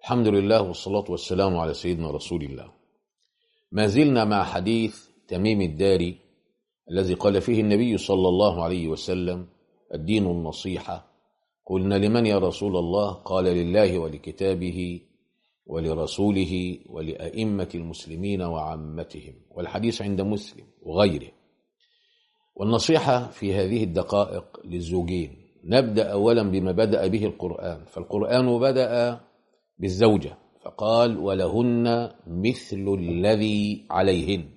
الحمد لله والصلاة والسلام على سيدنا رسول الله. ما زلنا مع حديث تميم الداري الذي قال فيه النبي صلى الله عليه وسلم: الدين النصيحة. قلنا: لمن يا رسول الله؟ قال: لله ولكتابه ولرسوله ولأئمة المسلمين وعامتهم. والحديث عند مسلم وغيره. والنصيحة في هذه الدقائق للزوجين. نبدأ أولا بما بدأ به القرآن، فالقرآن بدأ بالزوجة فقال: ولهن مثل الذي عليهن،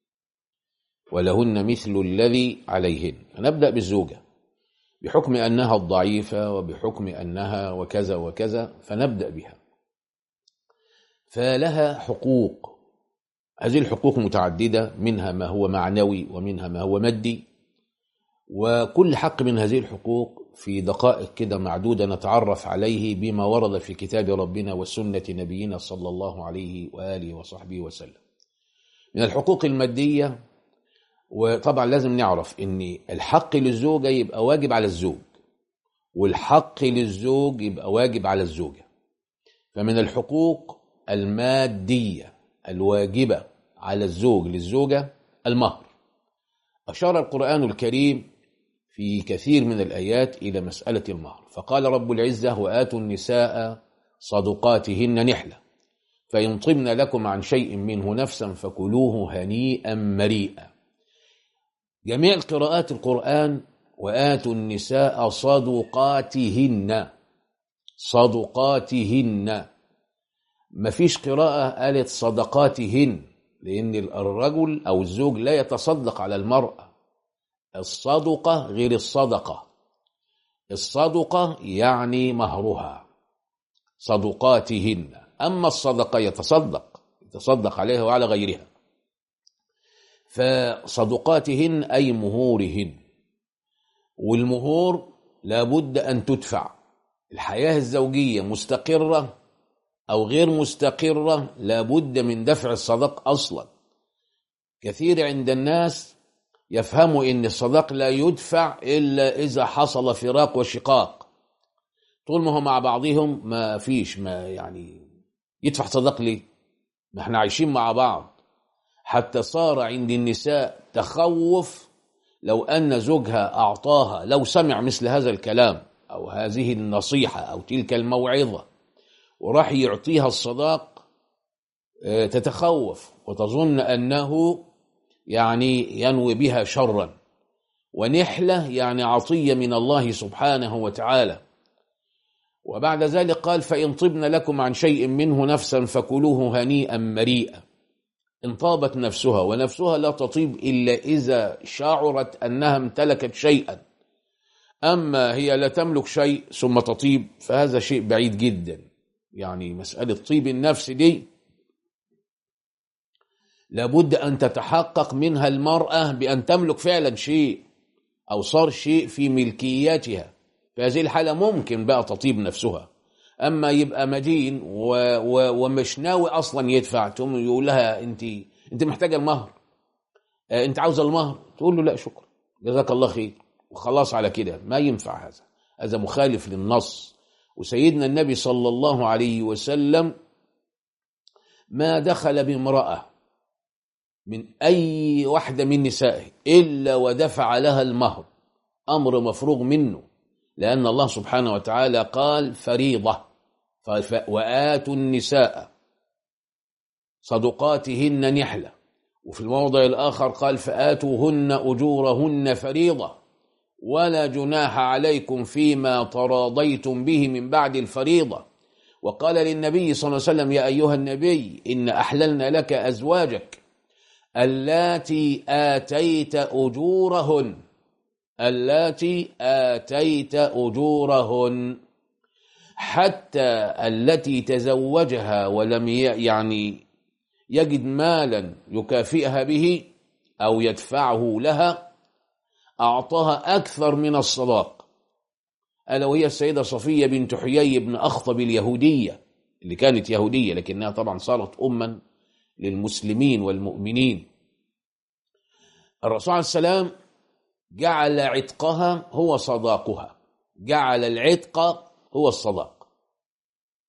ولهن مثل الذي عليهن. فنبدأ بالزوجة بحكم أنها الضعيفة وبحكم أنها وكذا وكذا، فنبدأ بها. فلها حقوق، هذه الحقوق متعددة، منها ما هو معنوي ومنها ما هو مادي، وكل حق من هذه الحقوق في دقائق كده معدودة نتعرف عليه بما ورد في كتاب ربنا وسنة نبينا صلى الله عليه وآله وصحبه وسلم. من الحقوق المادية، وطبعا لازم نعرف ان الحق للزوجة يبقى واجب على الزوج، والحق للزوج يبقى واجب على الزوجة. فمن الحقوق المادية الواجبة على الزوج للزوجة المهر. أشار القرآن الكريم في كثير من الآيات إلى مسألة المهر، فقال رب العزة: وآتوا النساء صدقاتهن نحلة فإن طبن لكم عن شيء منه نفسا فكلوه هنيئا مريئا. جميع قراءات القرآن وآتوا النساء صدقاتهن، صدقاتهن. ما فيش قراءة قالت صدقاتهن، لأن الرجل أو الزوج لا يتصدق على المرأة. الصدقة غير الصدقة. الصدقة يعني مهرها، صدقاتهن. أما الصدقة يتصدق عليها وعلى غيرها. فصدقاتهن أي مهورهن، والمهور لابد أن تدفع. الحياة الزوجية مستقرة أو غير مستقرة لابد من دفع الصدق أصلا. كثير عند الناس يفهموا إن الصدق لا يدفع إلا إذا حصل فراق وشقاق. طول ما هم مع بعضهم ما فيش، ما يعني يدفع صدق ليه؟ ما احنا عايشين مع بعض. حتى صار عند النساء تخوف لو أن زوجها أعطاها، لو سمع مثل هذا الكلام أو هذه النصيحة أو تلك الموعظة وراح يعطيها الصداق، تتخوف وتظن أنه يعني ينوي بها شرا. ونحلة يعني عطية من الله سبحانه وتعالى. وبعد ذلك قال: فإن طبن لكم عن شيء منه نفسا فكلوه هنيئا مريئا. إن طابت نفسها، ونفسها لا تطيب إلا إذا شعرت أنها امتلكت شيئا. أما هي لا تملك شيء ثم تطيب فهذا شيء بعيد جدا. يعني مسألة طيب النفس دي لابد أن تتحقق منها المرأة بأن تملك فعلا شيء أو صار شيء في ملكياتها. في هذه الحالة ممكن بقى تطيب نفسها. أما يبقى مدين ومش ناوي أصلا يدفع، ثم يقول لها: أنت محتاجة المهر، أنت عاوزة المهر، تقول له: لا شكرا جزاك الله خير، وخلاص على كده. ما ينفع هذا مخالف للنص. وسيدنا النبي صلى الله عليه وسلم ما دخل بامرأة من أي واحدة من نسائه إلا ودفع لها المهر، أمر مفروغ منه، لأن الله سبحانه وتعالى قال فريضة. وآتوا النساء صدقاتهن نحلة. وفي الموضع الآخر قال: فآتوهن أجورهن فريضة ولا جناح عليكم فيما تراضيتم به من بعد الفريضة. وقال للنبي صلى الله عليه وسلم: يا أيها النبي إن أحللنا لك أزواجك اللاتي آتيت أجورهن، اللاتي آتيت أجورهن، حتى التي تزوجها ولم يجد مالا يكافئها به أو يدفعه لها أعطاها أكثر من الصداق، ألا وهي السيدة صفية بنت حيي بن أخطب اليهودية، اللي كانت يهودية لكنها طبعا صارت أما للمسلمين والمؤمنين. الرسول عليه السلام جعل عتقها هو صداقها، جعل العتق هو الصداق.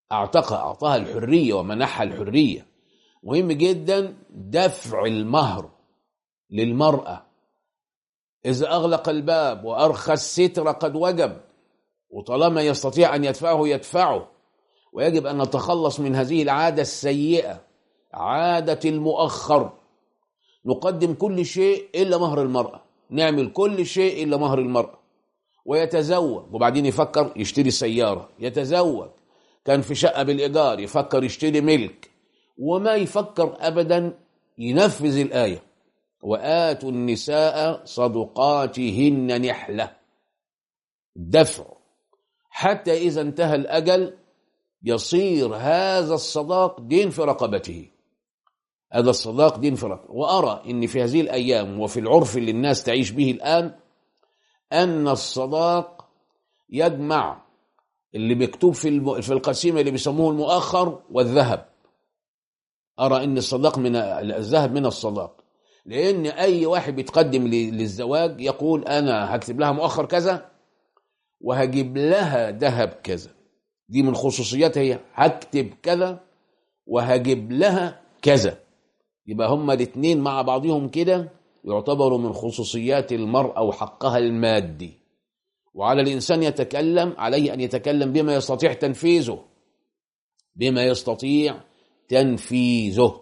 أعطاها الحرية ومنحها الحرية. مهم جدا دفع المهر للمرأة. إذا أغلق الباب وأرخى الستر قد وجب، وطالما يستطيع أن يدفعه يدفعه. ويجب أن نتخلص من هذه العادة السيئة، عادة المؤخر. نقدم كل شيء إلا مهر المرأة، نعمل كل شيء إلا مهر المرأة. ويتزوج وبعدين يفكر يشتري سيارة، يتزوج كان في شقة بالإيجار يفكر يشتري ملك، وما يفكر أبدا ينفذ الآية وآتوا النساء صدقاتهن نحلة، دفع، حتى إذا انتهى الأجل يصير هذا الصداق دين في رقبته. هذا الصداق دين في رقبته. وأرى إن في هذه الأيام وفي العرف اللي الناس تعيش به الآن أن الصداق يجمع اللي مكتوب في القسيمة اللي بيسموه المؤخر والذهب. أرى إن الصداق من الذهب من الصداق، لأن أي واحد بيتقدم للزواج يقول أنا هكتب لها مؤخر كذا وهجيب لها ذهب كذا. دي من خصوصياتها، هي هكتب كذا وهجيب لها كذا. يبقى هما الاثنين مع بعضهم كده يعتبروا من خصوصيات المرأة وحقها المادي. وعلى الإنسان عليه أن يتكلم بما يستطيع تنفيذه، بما يستطيع تنفيذه.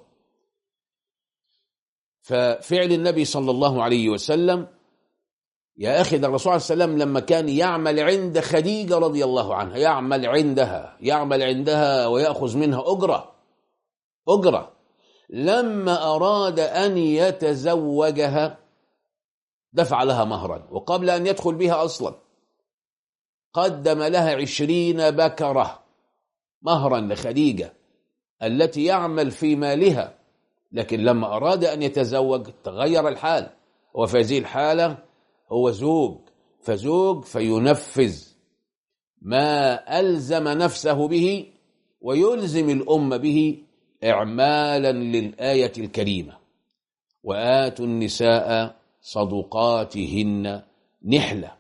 ففعل النبي صلى الله عليه وسلم يا أخي، ده الرسول عليه السلام لما كان يعمل عند خديجة رضي الله عنها، يعمل عندها ويأخذ منها أجرة. لما أراد أن يتزوجها دفع لها مهرا، وقبل أن يدخل بها أصلا قدم لها 20 بكرة مهرا لخديجة التي يعمل في مالها. لكن لما أراد أن يتزوج تغير الحال، وفي هذه الحالة هو زوج فينفذ ما ألزم نفسه به ويلزم الأمة به إعمالا للآية الكريمة وآتوا النساء صدقاتهن نحلة.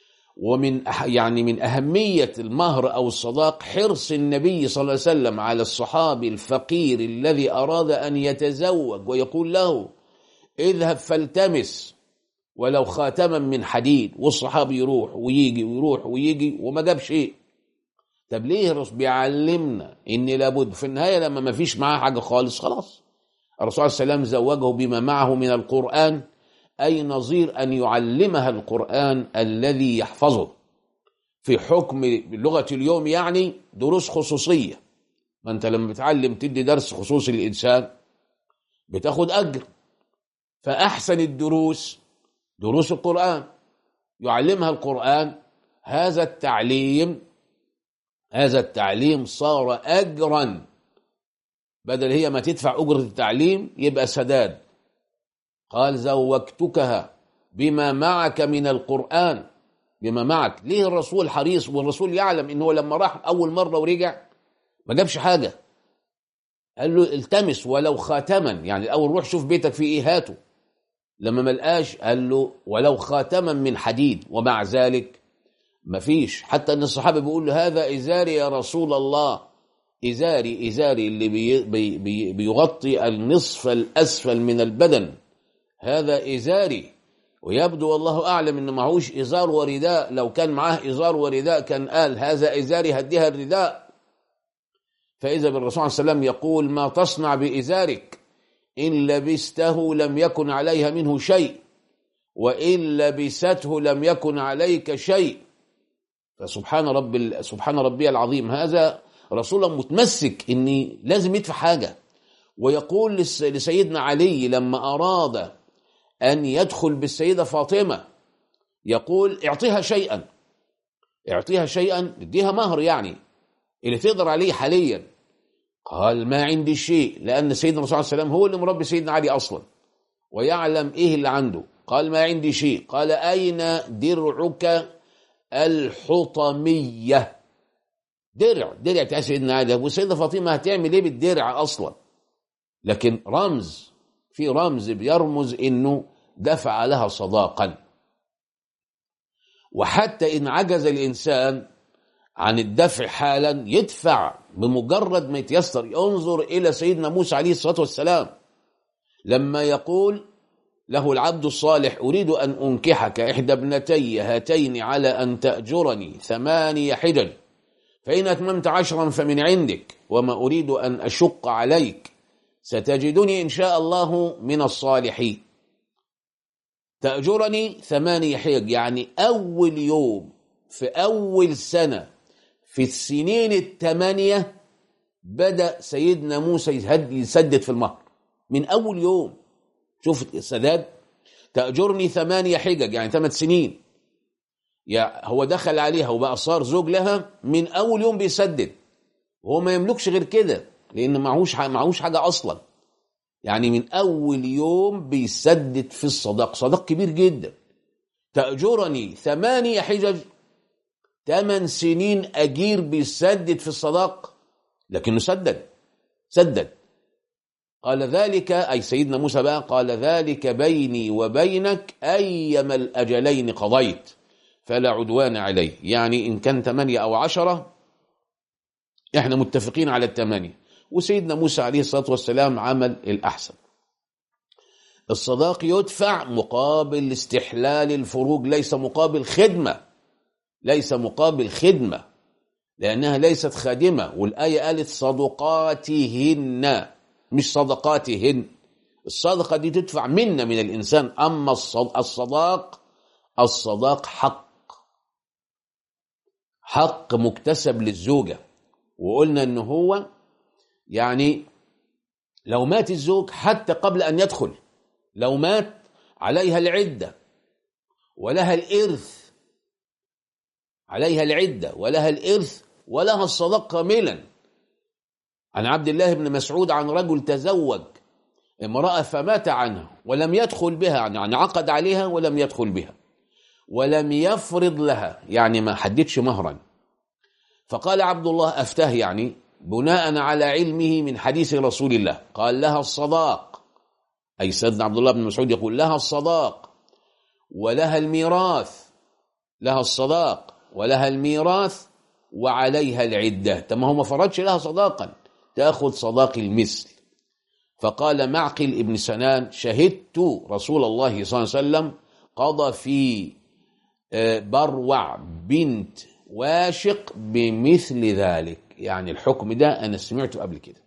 من أهمية المهر أو الصداق حرص النبي صلى الله عليه وسلم على الصحابي الفقير الذي أراد أن يتزوج، ويقول له اذهب فالتمس ولو خاتما من حديد. والصحابي يروح ويجي وما جاب شيء. طب ليه الرسول بيعلمنا ان لابد في النهاية لما ما فيش معاه حاجة خالص خلاص الرسول عليه السلام زوجه بما معه من القرآن، أي نظير أن يعلمها القرآن الذي يحفظه في حكم لغة اليوم، يعني دروس خصوصية. ما أنت لما بتعلم تدي درس خصوصي للإنسان بتاخد أجر. فأحسن الدروس دروس القرآن، يعلمها القرآن. هذا التعليم صار أجرا، بدل هي ما تدفع أجرة التعليم يبقى سداد. قال زوجتكها بما معك من القرآن، بما معك. ليه الرسول حريص؟ والرسول يعلم إنه لما راح أول مرة ورجع ما جابش حاجة. قال له التمس ولو خاتما، يعني الأول روح شوف بيتك في إيه هاته. لما ما لقاش قال له ولو خاتما من حديد. ومع ذلك ما فيش، حتى أن الصحابة بيقول له هذا إزاري يا رسول الله، إزاري اللي بيغطي النصف الأسفل من البدن، هذا إزاري. ويبدو والله أعلم إنه معهوش إزار ورداء، لو كان معاه إزار ورداء كان قال هذا إزاري هديها الرداء. فإذا بالرسول عليه السلام يقول ما تصنع بإزارك، إن لبسته لم يكن عليها منه شيء، وإن لبسته لم يكن عليك شيء. سبحان ربي العظيم. هذا رسول متمسك إني لازم يدفع حاجة. ويقول لسيدنا علي لما أراد أن يدخل بالسيدة فاطمة يقول اعطيها شيئا، اديها مهر يعني اللي تقدر عليه حاليا. قال ما عندي شيء، لأن سيدنا الرسول عليه السلام هو اللي مربي سيدنا علي أصلا ويعلم إيه اللي عنده. قال ما عندي شيء. قال أين درعك الحطمية؟ درع بتاع سيدنا علي. والسيدة فاطمة هتعمل إيه بالدرع أصلا؟ لكن في رمز بيرمز إنه دفع لها صداقا. وحتى إن عجز الإنسان عن الدفع حالا يدفع بمجرد ما يتيسر. انظر إلى سيدنا موسى عليه الصلاة والسلام لما يقول له العبد الصالح: أريد أن أنكحك إحدى ابنتي هاتين على أن تأجرني 8 حجج، فإن أتممت 10 فمن عندك، وما أريد أن أشق عليك، ستجدني إن شاء الله من الصالحين. تأجرني 8 حجج، يعني أول يوم في أول سنة في السنين 8 بدأ سيدنا موسى يسدد في المهر من أول يوم. شوف السداد، تأجرني 8 حجج يعني 8 سنين. هو دخل عليها وبقى صار زوج لها من أول يوم بيسدد، وهو ما يملكش غير كده لأن معهوش حاجة أصلا. يعني من أول يوم بيسدد في الصداق، صداق كبير جدا. تأجرني 8 حجج، 8 سنين أجير بيسدد في الصداق، لكنه سدد. قال ذلك، أي سيدنا موسى بقى، قال ذلك بيني وبينك أيما الأجلين قضيت فلا عدوان عليه. يعني إن كان 8 أو 10 إحنا متفقين على 8. وسيدنا موسى عليه الصلاة والسلام عمل الأحسن. الصداق يدفع مقابل استحلال الفروج، ليس مقابل خدمة، لأنها ليست خادمة. والآية قالت صدقاتهن مش صدقاتهن. الصدقة دي تدفع منا من الإنسان، أما الصداق حق مكتسب للزوجة. وقلنا إنه هو يعني لو مات الزوج حتى قبل أن يدخل، لو مات عليها العدة ولها الإرث ولها الصداق كاملا. عن عبد الله بن مسعود عن رجل تزوج امرأة فمات عنها ولم يدخل بها، يعني عقد عليها ولم يدخل بها ولم يفرض لها، يعني ما حددش مهرا. فقال عبد الله أفتاه، يعني بناء على علمه من حديث رسول الله، قال لها الصداق، أي سيدنا عبد الله بن مسعود يقول لها الصداق ولها الميراث، لها الصداق ولها الميراث وعليها العدة. تما هو ما فرضش لها صداقا، تأخذ صداق المثل. فقال معقل ابن سنان: شهدت رسول الله صلى الله عليه وسلم قضى في بروع بنت واشق بمثل ذلك. يعني الحكم ده أنا سمعته قبل كده.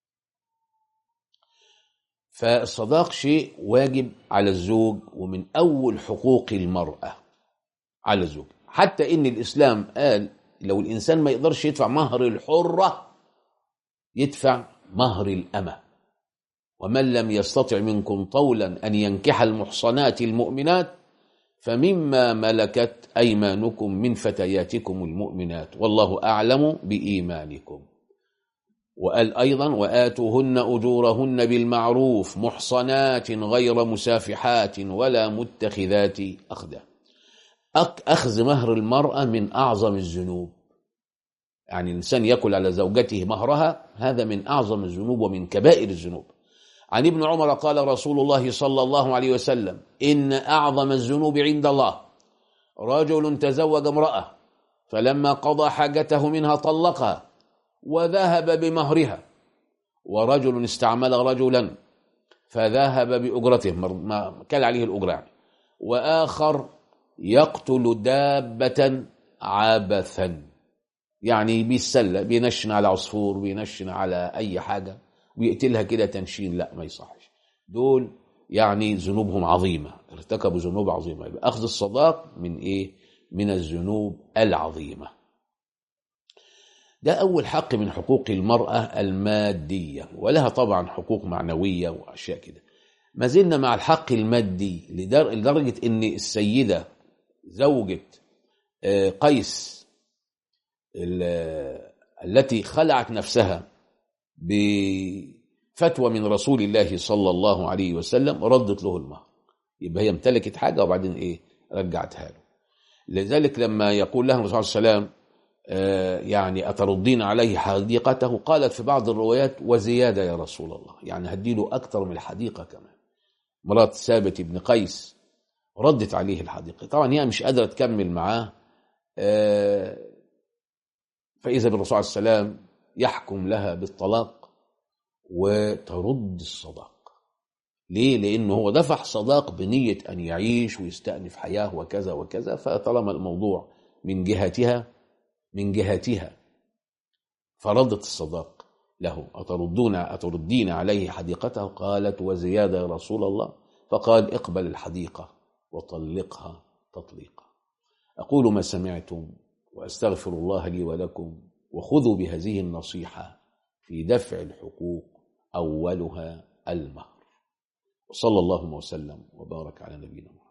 فالصداق شيء واجب على الزوج، ومن أول حقوق المرأة على الزوج. حتى إن الإسلام قال لو الإنسان ما يقدرش يدفع مهر الحرة يدفع مهر الأمة. ومن لم يستطع منكم طولا أن ينكح المحصنات المؤمنات فمما ملكت أيمانكم من فتياتكم المؤمنات والله أعلم بإيمانكم. وقال أيضا: وآتوهن أجورهن بالمعروف محصنات غير مسافحات ولا متخذات أخدان. أخذ مهر المرأة من أعظم الذنوب. يعني الإنسان يأكل على زوجته مهرها، هذا من أعظم الذنوب ومن كبائر الذنوب. عن ابن عمر قال رسول الله صلى الله عليه وسلم: إن أعظم الذنوب عند الله رجل تزوج امرأة فلما قضى حاجته منها طلقها وذهب بمهرها، ورجل استعمل رجلا فذهب بأجرته، ما كان عليه الأجرة يعني، وآخر يقتل دابة عبثا، يعني بيسلى، بينشن على عصفور، بينشن على أي حاجة ويقتلها كده تنشين. لا، ما يصحش. دول يعني ذنوبهم عظيمة، ارتكبوا ذنوب عظيمة. يبقى أخذ الصداق من إيه؟ من الذنوب العظيمة. ده أول حق من حقوق المرأة المادية، ولها طبعا حقوق معنوية وأشياء كده. ما زلنا مع الحق المادي لدرجة إن السيدة زوجة قيس التي خلعت نفسها بفتوى من رسول الله صلى الله عليه وسلم ردت له المهر. يبقى هي امتلكت حاجة وبعدين إيه؟ رجعتها له. لذلك لما يقول لها الرسول صلى الله عليه وسلم يعني أتردين عليه حديقته، قالت في بعض الروايات وزيادة يا رسول الله، يعني هديله أكتر من الحديقة كمان. مرات ثابت بن قيس ردت عليه الحديقة. طبعا هي مش قادرة تكمل معاه، فإذا بالرسول عليه السلام يحكم لها بالطلاق وترد الصداق. ليه؟ لأنه هو دفع صداق بنية أن يعيش ويستأنف حياة وكذا وكذا، فطالما الموضوع من جهتها فردت الصداق له. أتردين عليه حديقته؟ قالت وزيادة يا رسول الله. فقال اقبل الحديقة وطلقها تطليقا. أقول ما سمعتم وأستغفر الله لي ولكم، وخذوا بهذه النصيحة في دفع الحقوق أولها المهر. وصلى الله وسلم وبارك على نبينا محمد.